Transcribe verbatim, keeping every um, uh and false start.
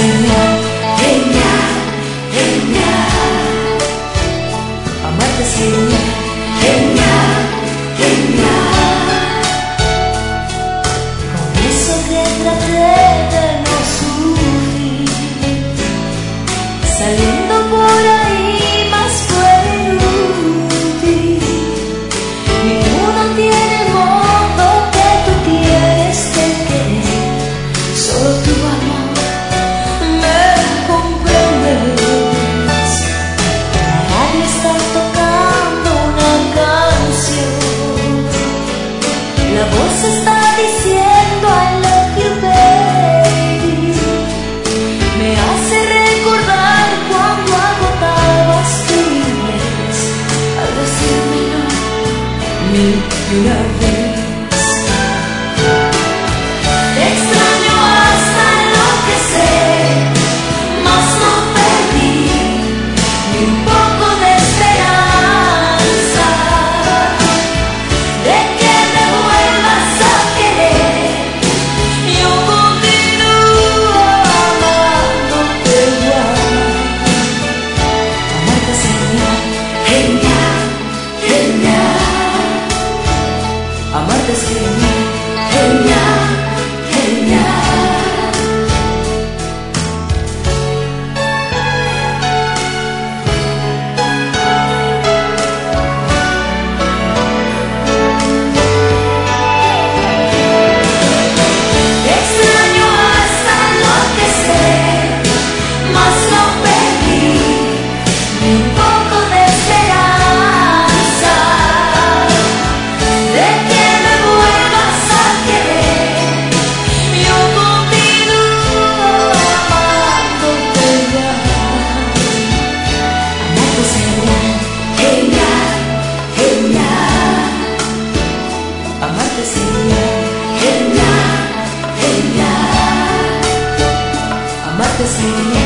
genial, genial, genial. Amarte es genial, genial, genial. Con eso que traté de no sufrir, saliendo por ahí más fue inútil. Ninguno tiene el modo que tú tienes de querer, solo tu amor me comprendes. La radio está tocando una canción, la voz está diciendo I love you baby. Me hace recordar cuando agotabas tu inglés al decírmelo mil y una vez. Te extraño hasta enloquecer, mas no perdí ni un poco de esperanza de que me vuelvas a querer. Yo continúo amándote igual. Amarte es genial, genial, genial. Amarte es genial, genial, genial. Te extraño hasta enloquecer, mas no perdí ni un poco de esperanza de que me vuelvas a querer. Yo continúo amándote igual. Amarte es genial, genial, genial. Amarte es genial, genial, genial. Amarte es genial.